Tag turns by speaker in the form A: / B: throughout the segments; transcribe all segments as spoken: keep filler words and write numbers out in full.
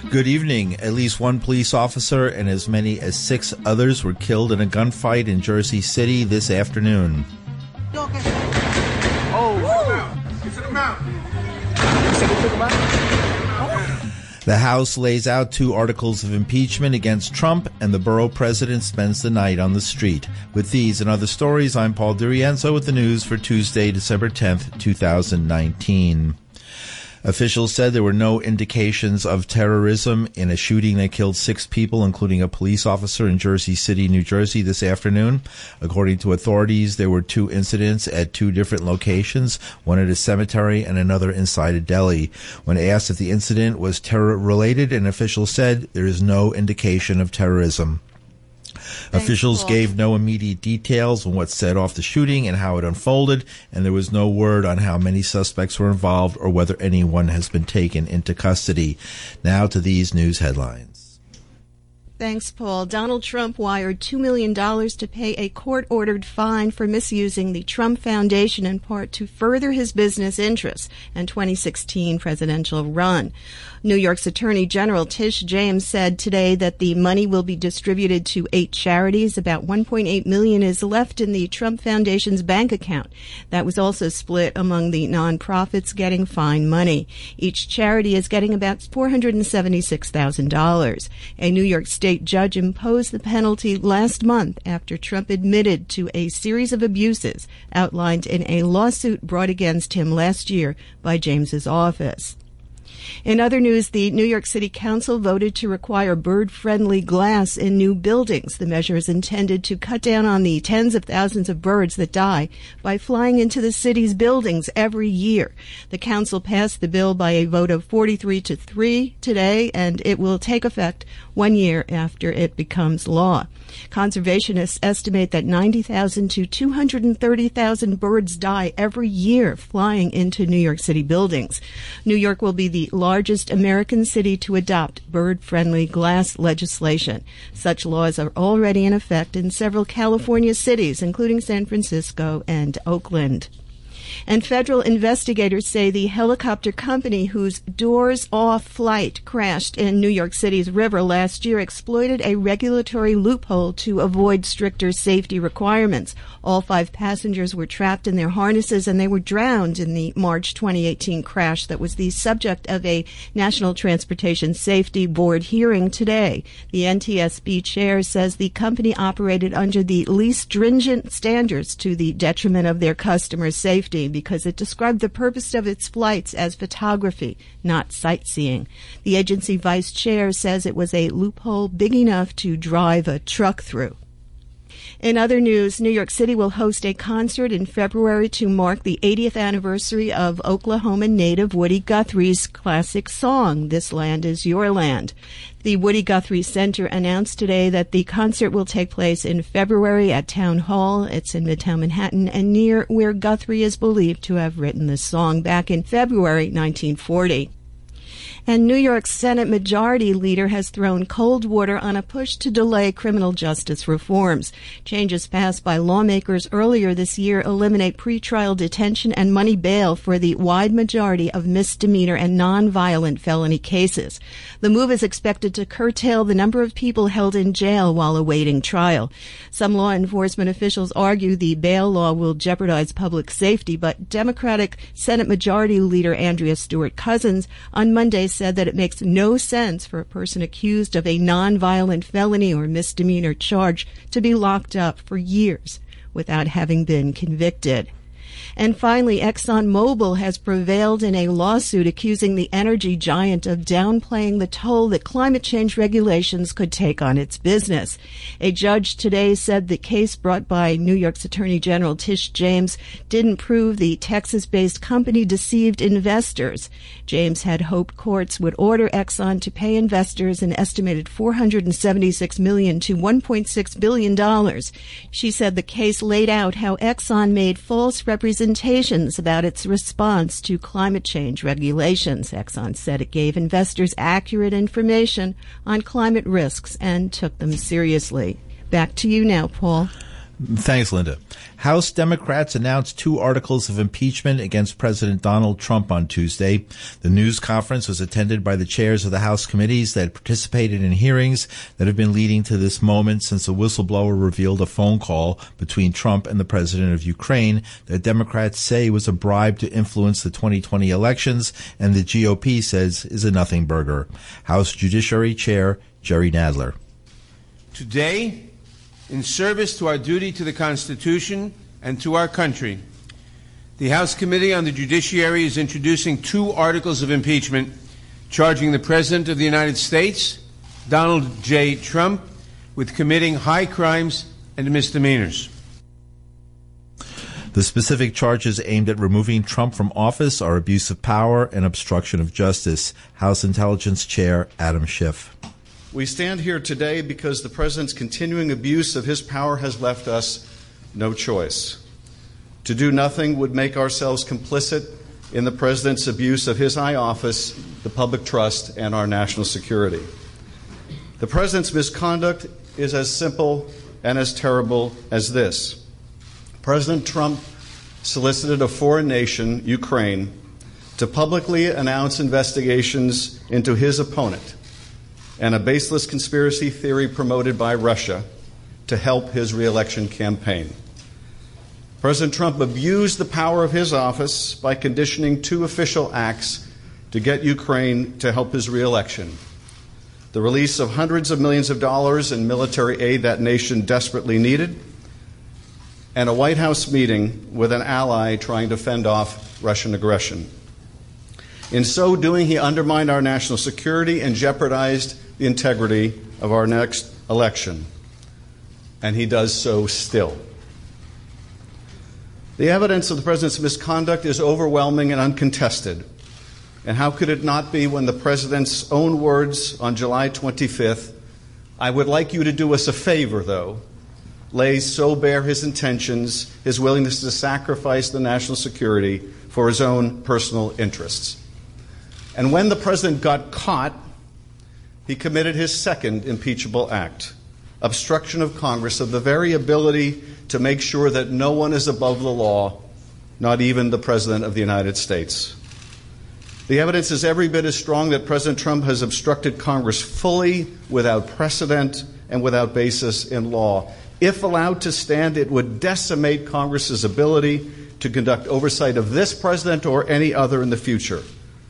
A: Good evening. At least one police officer and as many as six others were killed in a gunfight in Jersey City this afternoon.
B: Oh, it's in the mountain.
A: The House lays out two articles of impeachment against Trump, and the borough president spends the night on the street. With these and other stories, I'm Paul DiRienzo with the news for Tuesday, December tenth, two thousand nineteen. Officials said there were no indications of terrorism in a shooting that killed six people, including a police officer in Jersey City, New Jersey, this afternoon. According to authorities, there were two incidents at two different locations, one at a cemetery and another inside a deli. When asked if the incident was terror-related, an official said there is no indication of terrorism.
C: Thanks,
A: Officials
C: Paul.
A: gave no immediate details on what set off the shooting and how it unfolded, and there was no word on how many suspects were involved or whether anyone has been taken into custody. Now to these news headlines.
C: Thanks, Paul. Donald Trump wired two million dollars to pay a court-ordered fine for misusing the Trump Foundation in part to further his business interests and twenty sixteen presidential run. New York's Attorney General Tish James said today that the money will be distributed to eight charities. About one point eight million dollars is left in the Trump Foundation's bank account. That was also split among the nonprofits getting fine money. Each charity is getting about four hundred seventy-six thousand dollars. A New York State judge imposed the penalty last month after Trump admitted to a series of abuses outlined in a lawsuit brought against him last year by James's office. In other news, the New York City Council voted to require bird-friendly glass in new buildings. The measure is intended to cut down on the tens of thousands of birds that die by flying into the city's buildings every year. The council passed the bill by a vote of forty-three to three today, and it will take effect one year after it becomes law. Conservationists estimate that ninety thousand to two hundred thirty thousand birds die every year flying into New York City buildings. New York will be the largest American city to adopt bird-friendly glass legislation. Such laws are already in effect in several California cities, including San Francisco and Oakland. And federal investigators say the helicopter company whose doors-off flight crashed in New York City's river last year exploited a regulatory loophole to avoid stricter safety requirements. All five passengers were trapped in their harnesses and they were drowned in the March twenty eighteen crash that was the subject of a National Transportation Safety Board hearing today. The N T S B chair says the company operated under the least stringent standards to the detriment of their customers' safety, because it described the purpose of its flights as photography, not sightseeing. The agency vice chair says it was a loophole big enough to drive a truck through. In other news, New York City will host a concert in February to mark the eightieth anniversary of Oklahoma native Woody Guthrie's classic song, This Land Is Your Land. The Woody Guthrie Center announced today that the concert will take place in February at Town Hall. It's in Midtown Manhattan and near where Guthrie is believed to have written the song back in February nineteen forty. And New York's Senate Majority Leader has thrown cold water on a push to delay criminal justice reforms. Changes passed by lawmakers earlier this year eliminate pretrial detention and money bail for the wide majority of misdemeanor and nonviolent felony cases. The move is expected to curtail the number of people held in jail while awaiting trial. Some law enforcement officials argue the bail law will jeopardize public safety, but Democratic Senate Majority Leader Andrea Stewart Cousins on Monday said that it makes no sense for a person accused of a nonviolent felony or misdemeanor charge to be locked up for years without having been convicted. And finally, ExxonMobil has prevailed in a lawsuit accusing the energy giant of downplaying the toll that climate change regulations could take on its business. A judge today said the case brought by New York's Attorney General Tish James didn't prove the Texas-based company deceived investors. James had hoped courts would order Exxon to pay investors an estimated four hundred seventy-six million dollars to one point six billion dollars. She said the case laid out how Exxon made false representations about its response to climate change regulations. Exxon said it gave investors accurate information on climate risks and took them seriously. Back to you now, Paul.
A: Thanks, Linda. House Democrats announced two articles of impeachment against President Donald Trump on Tuesday. The news conference was attended by the chairs of the House committees that participated in hearings that have been leading to this moment since a whistleblower revealed a phone call between Trump and the president of Ukraine that Democrats say was a bribe to influence the twenty twenty elections, and the G O P says is a nothing burger. House Judiciary Chair Jerry Nadler.
B: Today, in service to our duty to the Constitution and to our country, the House Committee on the Judiciary is introducing two articles of impeachment charging the President of the United States, Donald J. Trump, with committing high crimes and misdemeanors.
A: The specific charges aimed at removing Trump from office are abuse of power and obstruction of justice. House Intelligence Chair Adam Schiff.
D: We stand here today because the President's continuing abuse of his power has left us no choice. To do nothing would make ourselves complicit in the President's abuse of his high office, the public trust, and our national security. The President's misconduct is as simple and as terrible as this. President Trump solicited a foreign nation, Ukraine, to publicly announce investigations into his opponent and a baseless conspiracy theory promoted by Russia to help his reelection campaign. President Trump abused the power of his office by conditioning two official acts to get Ukraine to help his reelection: the release of hundreds of millions of dollars in military aid that nation desperately needed, and a White House meeting with an ally trying to fend off Russian aggression. In so doing, he undermined our national security and jeopardized the integrity of our next election. And he does so still. The evidence of the President's misconduct is overwhelming and uncontested. And how could it not be when the President's own words on July twenty-fifth, "I would like you to do us a favor, though," lays so bare his intentions, his willingness to sacrifice the national security for his own personal interests. And when the President got caught, he committed his second impeachable act, obstruction of Congress of the very ability to make sure that no one is above the law, not even the President of the United States. The evidence is every bit as strong that President Trump has obstructed Congress fully, without precedent, and without basis in law. If allowed to stand, it would decimate Congress's ability to conduct oversight of this president or any other in the future,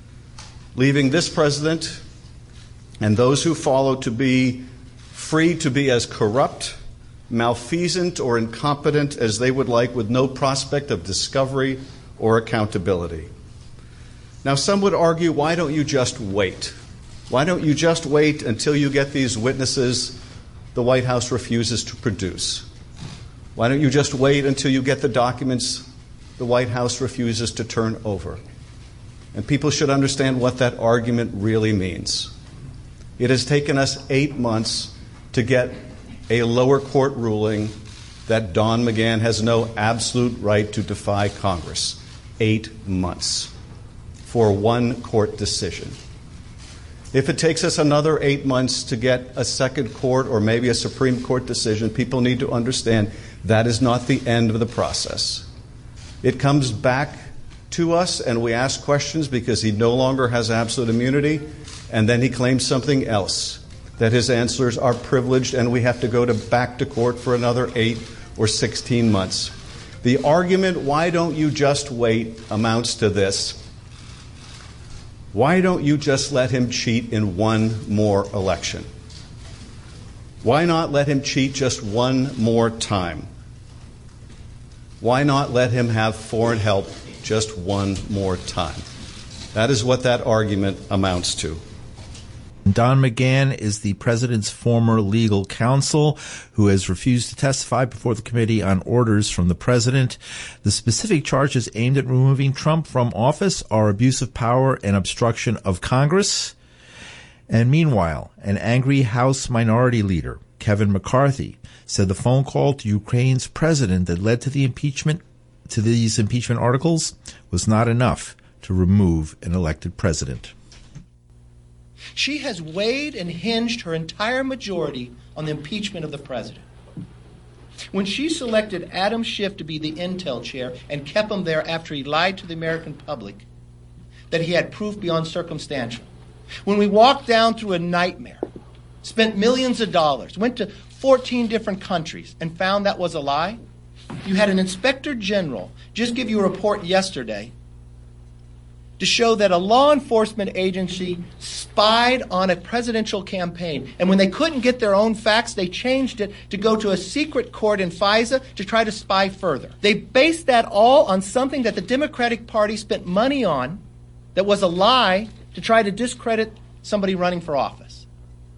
D: leaving this president and those who follow to be free to be as corrupt, malfeasant, or incompetent as they would like, with no prospect of discovery or accountability. Now, some would argue, why don't you just wait? Why don't you just wait until you get these witnesses the White House refuses to produce? Why don't you just wait until you get the documents the White House refuses to turn over? And people should understand what that argument really means. It has taken us eight months to get a lower court ruling that Don McGahn has no absolute right to defy Congress. Eight months for one court decision. If it takes us another eight months to get a second court or maybe a Supreme Court decision, people need to understand that is not the end of the process. It comes back to us and we ask questions because he no longer has absolute immunity, and then he claims something else, that his answers are privileged and we have to go to back to court for another eight or sixteen months. The argument, why don't you just wait, amounts to this: why don't you just let him cheat in one more election? Why not let him cheat just one more time? Why not let him have foreign help just one more time? That is what that argument amounts to.
A: Don McGahn is the president's former legal counsel who has refused to testify before the committee on orders from the president. The specific charges aimed at removing Trump from office are abuse of power and obstruction of Congress. And meanwhile, an angry House Minority Leader, Kevin McCarthy, said the phone call to Ukraine's president that led to the impeachment, to these impeachment articles, was not enough to remove an elected president.
E: She has weighed and hinged her entire majority on the impeachment of the president. When she selected Adam Schiff to be the Intel chair and kept him there after he lied to the American public that he had proof beyond circumstantial. When we walked down through a nightmare, spent millions of dollars, went to fourteen different countries, and found that was a lie, you had an inspector general just give you a report yesterday to show that a law enforcement agency spied on a presidential campaign. And when they couldn't get their own facts, they changed it to go to a secret court in FISA to try to spy further. They based that all on something that the Democratic Party spent money on that was a lie to try to discredit somebody running for office.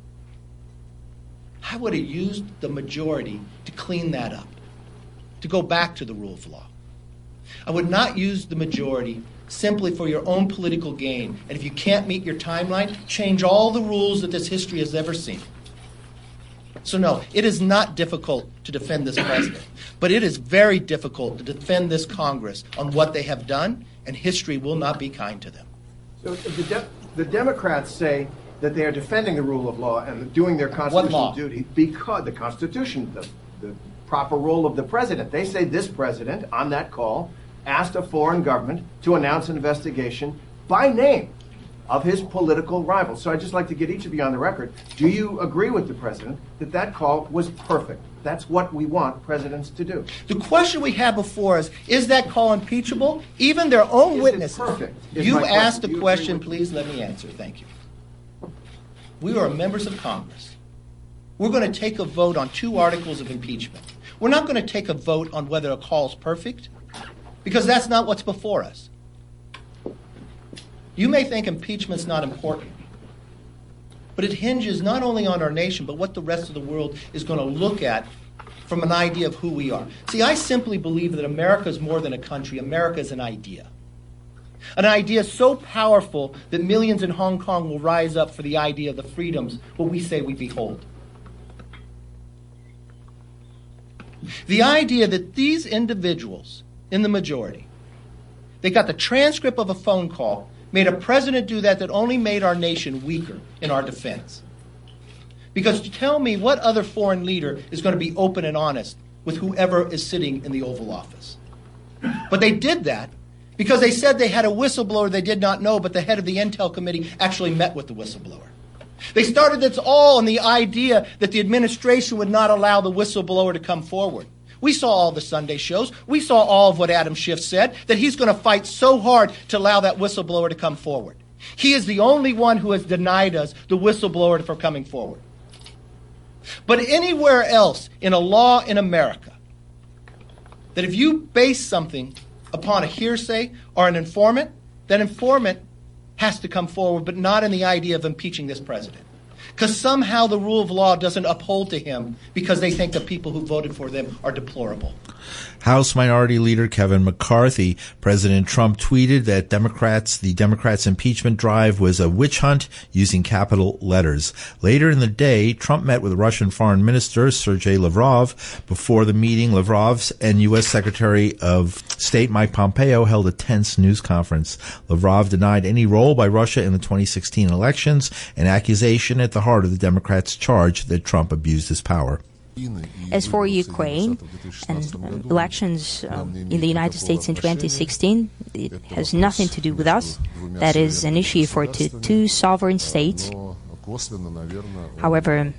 E: I would have used the majority to clean that up, to go back to the rule of law. I would not use the majority simply for your own political gain. And if you can't meet your timeline, change all the rules that this history has ever seen. So no, it is not difficult to defend this president, but it is very difficult to defend this Congress on what they have done, and history will not be kind to them.
F: So the, de- the Democrats say that they are defending the rule of law and doing their constitutional duty because the Constitution, the, the proper role of the president. They say this president, on that call, asked a foreign government to announce an investigation by name of his political rivals. So I'd just like to get each of you on the record. Do you agree with the president that that call was perfect? That's what we want presidents to do.
E: The question we have before us, is that call impeachable? Even their own
F: Is
E: witnesses.
F: it perfect? Is
E: You
F: my
E: asked
F: question.
E: the
F: Do you
E: question,
F: agree with
E: please let me answer. Thank you. We are members of Congress. We're going to take a vote on two articles of impeachment. We're not going to take a vote on whether a call is perfect, because that's not what's before us. You may think impeachment's not important, but it hinges not only on our nation, but what the rest of the world is going to look at from an idea of who we are. See, I simply believe that America is more than a country. America is an idea. An idea so powerful that millions in Hong Kong will rise up for the idea of the freedoms, what we say we behold. The idea that these individuals in the majority, they got the transcript of a phone call, made a president do that that only made our nation weaker in our defense. Because tell me what other foreign leader is going to be open and honest with whoever is sitting in the Oval Office. But they did that because they said they had a whistleblower they did not know, but the head of the Intel Committee actually met with the whistleblower. They started this all on the idea that the administration would not allow the whistleblower to come forward. We saw all the Sunday shows. We saw all of what Adam Schiff said, that he's going to fight so hard to allow that whistleblower to come forward. He is the only one who has denied us the whistleblower for coming forward. But anywhere else in a law in America, that if you base something upon a hearsay or an informant, that informant has to come forward, but not in the idea of impeaching this president. Because somehow the rule of law doesn't uphold to him because they think the people who voted for them are deplorable.
A: House Minority Leader Kevin McCarthy, President Trump tweeted that Democrats, the Democrats' impeachment drive was a witch hunt using capital letters. Later in the day, Trump met with Russian Foreign Minister Sergei Lavrov. Before the meeting, Lavrov and U S Secretary of State Mike Pompeo held a tense news conference. Lavrov denied any role by Russia in the twenty sixteen elections, an accusation at the heart of the Democrats' charge that Trump abused his power.
G: As for Ukraine and um, elections um, in the United States in twenty sixteen, it has nothing to do with us. That is an issue for two, two sovereign states. However,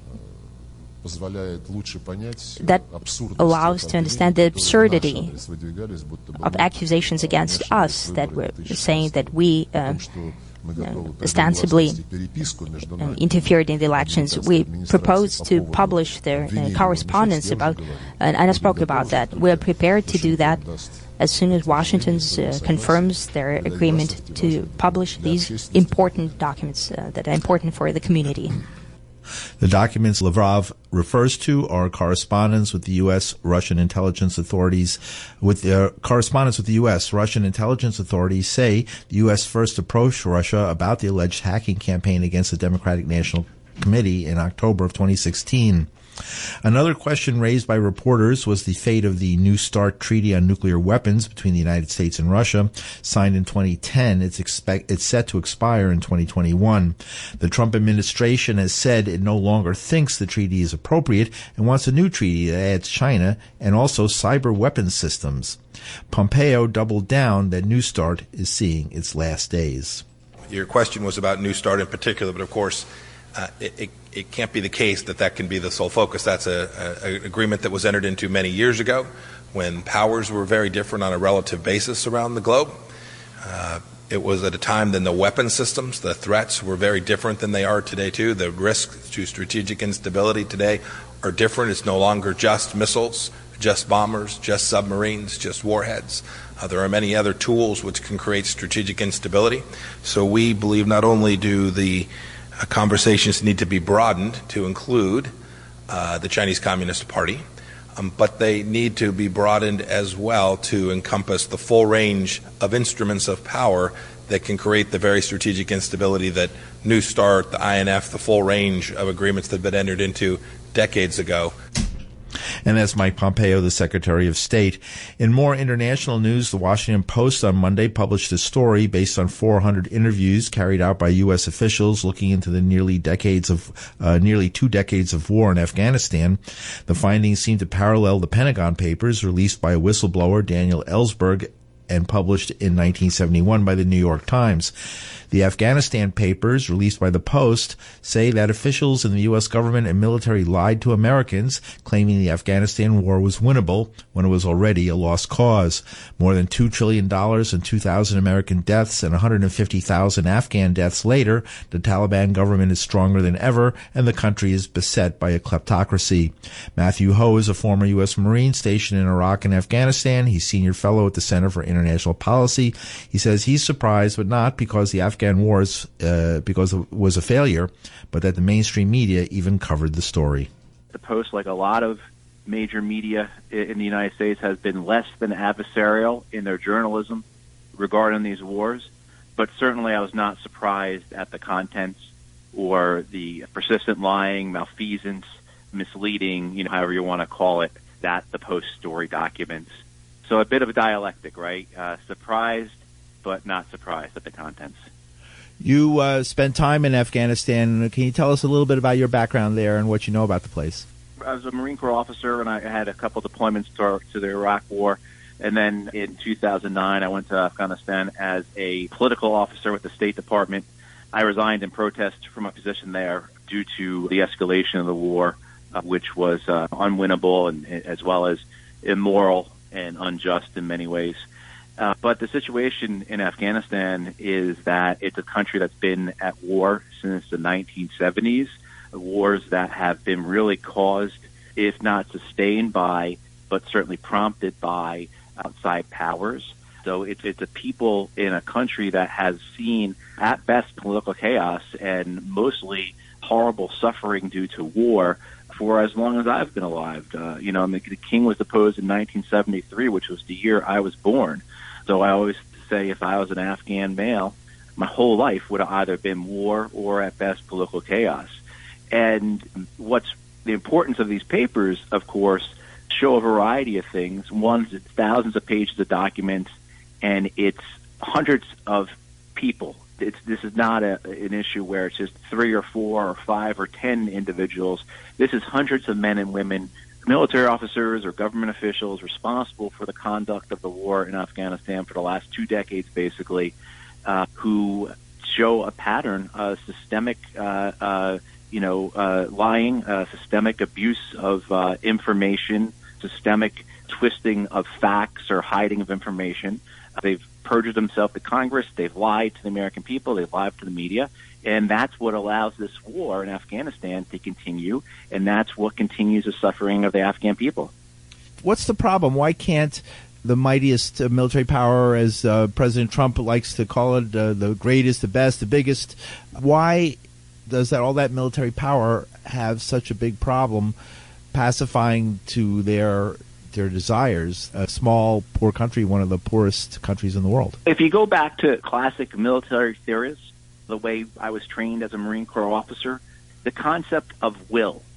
G: that allows to understand the absurdity of accusations against us, that we're saying that we uh, Uh, ostensibly uh, interfered in the elections. We proposed to publish their uh, correspondence about, uh, and I spoke about that. We are prepared to do that as soon as Washington uh, confirms their agreement to publish these important documents uh, that are important for the community.
A: The documents Lavrov refers to are correspondence with the U S Russian intelligence authorities. With their correspondence with the U S Russian intelligence authorities say the U S first approached Russia about the alleged hacking campaign against the Democratic National Committee in October of twenty sixteen. Another question raised by reporters was the fate of the New START Treaty on Nuclear Weapons between the United States and Russia. Signed in twenty ten, it's, expect, it's set to expire in twenty twenty-one. The Trump administration has said it no longer thinks the treaty is appropriate and wants a new treaty that adds China and also cyber weapons systems. Pompeo doubled down that New START is seeing its last days.
H: Your question was about New START in particular, but of course, uh, it, it, it can't be the case that that can be the sole focus. That's a, a, an agreement that was entered into many years ago when powers were very different on a relative basis around the globe. Uh, it was at a time then the weapon systems, the threats were very different than they are today too. The risks to strategic instability today are different. It's no longer just missiles, just bombers, just submarines, just warheads. Uh, there are many other tools which can create strategic instability. So we believe not only do the uh, conversations need to be broadened to include uh, the Chinese Communist Party, um, but they need to be broadened as well to encompass the full range of instruments of power that can create the very strategic instability that New START, the I N F, the full range of agreements that have been entered into decades ago.
A: And that's Mike Pompeo, the Secretary of State. In more international news, the Washington Post on Monday published a story based on four hundred interviews carried out by U S officials looking into the nearly decades of uh, nearly two decades of war in Afghanistan. The findings seem to parallel the Pentagon Papers released by a whistleblower, Daniel Ellsberg, and published in nineteen seventy-one by the New York Times. The Afghanistan papers, released by the Post, say that officials in the U S government and military lied to Americans, claiming the Afghanistan war was winnable when it was already a lost cause. More than two trillion dollars and two thousand American deaths and one hundred fifty thousand Afghan deaths later, the Taliban government is stronger than ever, and the country is beset by a kleptocracy. Matthew Ho is a former U S Marine stationed in Iraq and Afghanistan. He's senior fellow at the Center for International Policy. He says he's surprised, but not because the Afghan wars uh, because it was a failure, but that the mainstream media even covered the story.
I: The Post, like a lot of major media in the United States, has been less than adversarial in their journalism regarding these wars, but certainly I was not surprised at the contents or the persistent lying, malfeasance, misleading, you know, however you want to call it, that the Post story documents. So a bit of a dialectic, right? Uh, surprised, but not surprised at the contents.
J: You uh, spent time in Afghanistan. Can you tell us a little bit about your background there and what you know about the place?
I: I was a Marine Corps officer, and I had a couple deployments to, to the Iraq War. And then in two thousand nine, I went to Afghanistan as a political officer with the State Department. I resigned in protest from my position there due to the escalation of the war, uh, which was uh, unwinnable and as well as immoral and unjust in many ways. Uh, but the situation in Afghanistan is that it's a country that's been at war since the nineteen seventies, wars that have been really caused, if not sustained by, but certainly prompted by outside powers. So it's, it's a people in a country that has seen, at best, political chaos and mostly horrible suffering due to war for as long as I've been alive. Uh, you know, I mean, the king was deposed in nineteen seventy-three, which was the year I was born. So I always say if I was an Afghan male, my whole life would have either been war or at best political chaos. And what's the importance of these papers, of course, show a variety of things. One, it's thousands of pages of documents, and it's hundreds of people. It's, this is not a, an issue where it's just three or four or five or ten individuals. This is hundreds of men and women, military officers or government officials responsible for the conduct of the war in Afghanistan for the last two decades, basically, uh, who show a pattern of systemic, uh, uh, you know, uh, lying, uh, systemic abuse of uh, information, systemic twisting of facts or hiding of information. Uh, they've perjured themselves to Congress. They've lied to the American people. They've lied to the media. And that's what allows this war in Afghanistan to continue, and that's what continues the suffering of the Afghan people.
J: What's the problem? Why can't the mightiest uh, military power, as uh, President Trump likes to call it, uh, the greatest, the best, the biggest, why does that all that military power have such a big problem pacifying to their their desires, a small, poor country, one of the poorest countries in the world?
I: If you go back to classic military theorists, the way I was trained as a Marine Corps officer, the concept of will,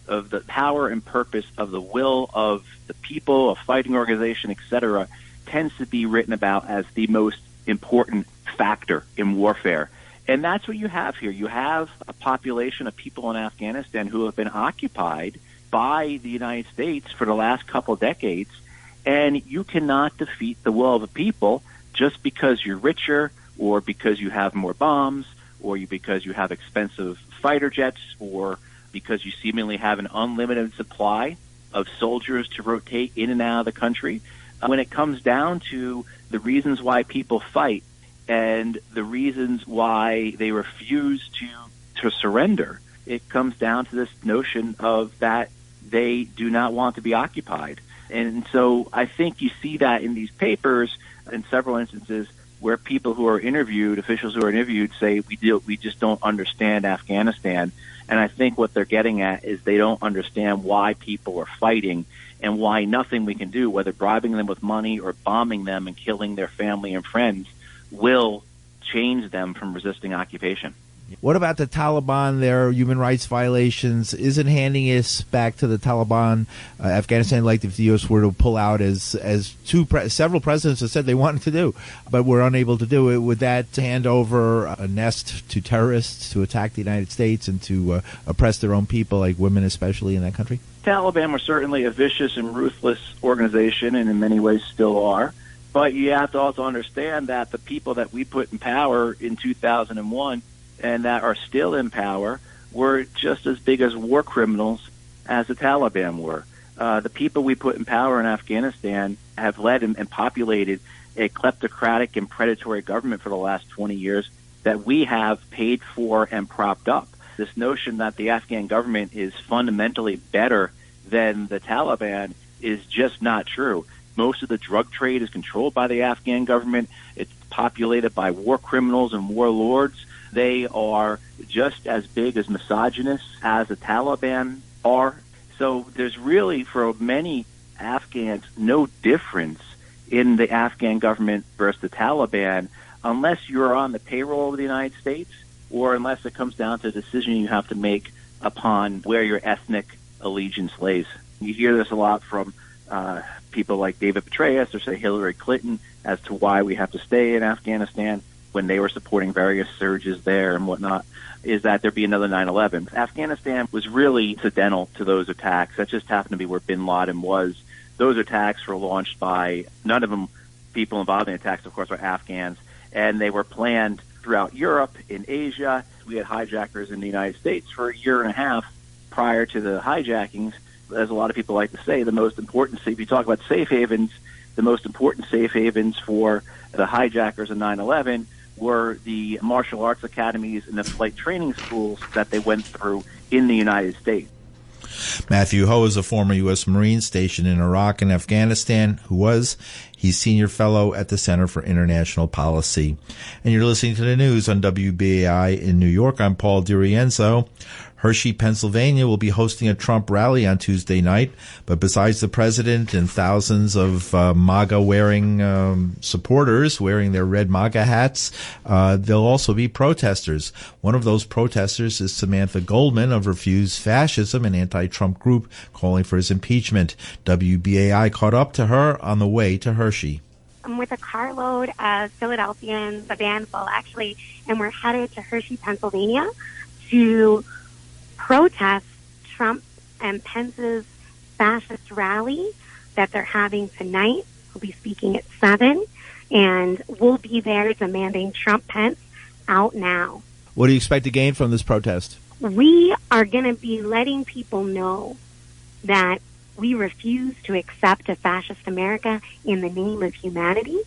I: of the power and purpose of the will of the people, a fighting organization, et cetera, tends to be written about as the most important factor in warfare. And that's what you have here. You have a population of people in Afghanistan who have been occupied by the United States for the last couple of decades, and you cannot defeat the will of the people just because you're richer or because you have more bombs or you, because you have expensive fighter jets or because you seemingly have an unlimited supply of soldiers to rotate in and out of the country. Uh, when it comes down to the reasons why people fight and the reasons why they refuse to to surrender, it comes down to this notion of that they do not want to be occupied. And so I think you see that in these papers in several instances where people who are interviewed, officials who are interviewed, say we do, we just don't understand Afghanistan. And I think what they're getting at is they don't understand why people are fighting and why nothing we can do, whether bribing them with money or bombing them and killing their family and friends, will change them from resisting occupation.
J: What about the Taliban, their human rights violations? Isn't handing us back to the Taliban, uh, Afghanistan, like if the U S were to pull out, as as two pre- several presidents have said they wanted to do, but were unable to do it? Would that hand over a nest to terrorists to attack the United States and to uh, oppress their own people, like women especially in that country?
I: Taliban were certainly a vicious and ruthless organization, and in many ways still are. But you have to also understand that the people that we put in power in two thousand one and that are still in power were just as big as war criminals as the Taliban were. Uh, the people we put in power in Afghanistan have led and, and populated a kleptocratic and predatory government for the last twenty years that we have paid for and propped up. This notion that the Afghan government is fundamentally better than the Taliban is just not true. Most of the drug trade is controlled by the Afghan government. It's populated by war criminals and warlords. They are just as big as misogynists as the Taliban are. So there's really, for many Afghans, no difference in the Afghan government versus the Taliban unless you're on the payroll of the United States or unless it comes down to a decision you have to make upon where your ethnic allegiance lays. You hear this a lot from uh, people like David Petraeus or, say, Hillary Clinton as to why we have to stay in Afghanistan when they were supporting various surges there and whatnot, is that there be another nine eleven. Afghanistan was really incidental to those attacks. That just happened to be where bin Laden was. Those attacks were launched by, none of them, people involved in the attacks, of course, were Afghans, and they were planned throughout Europe, in Asia. We had hijackers in the United States for a year and a half prior to the hijackings. As a lot of people like to say, the most important, if you talk about safe havens, the most important safe havens for the hijackers in nine eleven were the martial arts academies and the flight training schools that they went through in the United States.
A: Matthew Ho is a former U S Marine stationed in Iraq and Afghanistan who was he's senior fellow at the Center for International Policy. And you're listening to the news on W B A I in New York. I'm Paul DiRienzo. Hershey, Pennsylvania will be hosting a Trump rally on Tuesday night. But besides the president and thousands of uh, MAGA-wearing um, supporters wearing their red MAGA hats, uh, there'll also be protesters. One of those protesters is Samantha Goldman of Refuse Fascism, an anti-Trump group calling for his impeachment. W B A I caught up to her on the way to Hershey.
K: I'm with a carload of Philadelphians, a van full actually, and we're headed to Hershey, Pennsylvania to protest Trump and Pence's fascist rally that they're having tonight. We'll be speaking at seven, and we'll be there demanding Trump Pence out now.
J: What do you expect to gain from this protest?
K: We are going to be letting people know that we refuse to accept a fascist America in the name of humanity,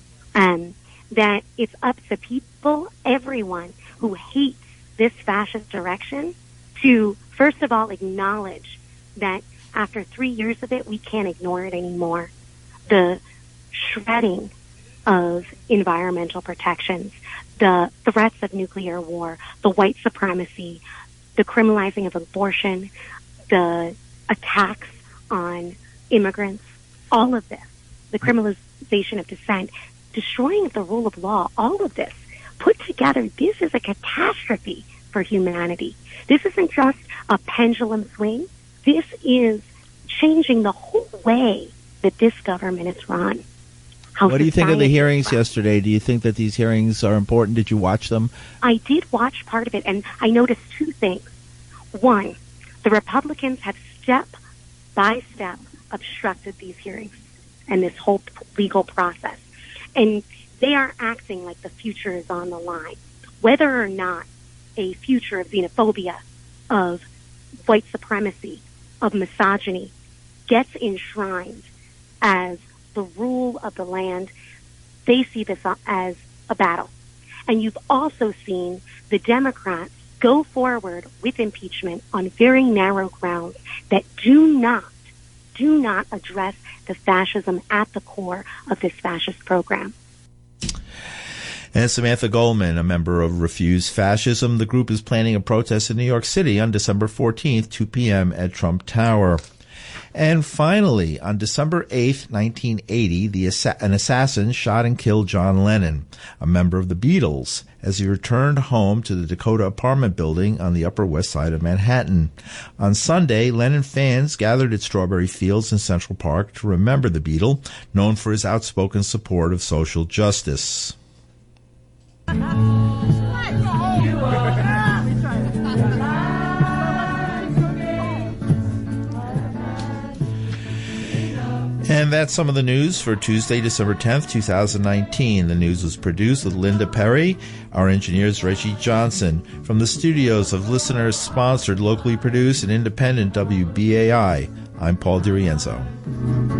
K: um, that it's up to people, everyone who hates this fascist direction, to, first of all, acknowledge that after three years of it, we can't ignore it anymore. The shredding of environmental protections, the threats of nuclear war, the white supremacy, the criminalizing of abortion, the attacks on immigrants, all of this, the criminalization of dissent, destroying the rule of law, all of this put together, this is a catastrophe for humanity. This isn't just a pendulum swing this is changing the whole way that this government is run. How
J: what do you think of the hearings
K: run.
J: yesterday? Do you think that these hearings are important? Did you watch them?
K: I did watch part of it, and I noticed two things. One, the Republicans have step by step obstructed these hearings and this whole legal process. And they are acting like the future is on the line. Whether or not a future of xenophobia, of white supremacy, of misogyny gets enshrined as the rule of the land, they see this as a battle. And you've also seen the Democrats go forward with impeachment on very narrow grounds that do not, do not address the fascism at the core of this fascist program.
A: And Samantha Goldman, a member of Refuse Fascism. The group is planning a protest in New York City on December fourteenth, two p.m. at Trump Tower. And finally, on December eighth, nineteen eighty, the assa- an assassin shot and killed John Lennon, a member of the Beatles, as he returned home to the Dakota apartment building on the Upper West Side of Manhattan. On Sunday, Lennon fans gathered at Strawberry Fields in Central Park to remember the Beatle, known for his outspoken support of social justice. And that's some of the news for Tuesday, December tenth, twenty nineteen. The news was produced with Linda Perry. Our engineer is Reggie Johnson. From the studios of listeners-sponsored, locally produced, and independent W B A I, I'm Paul DiRienzo.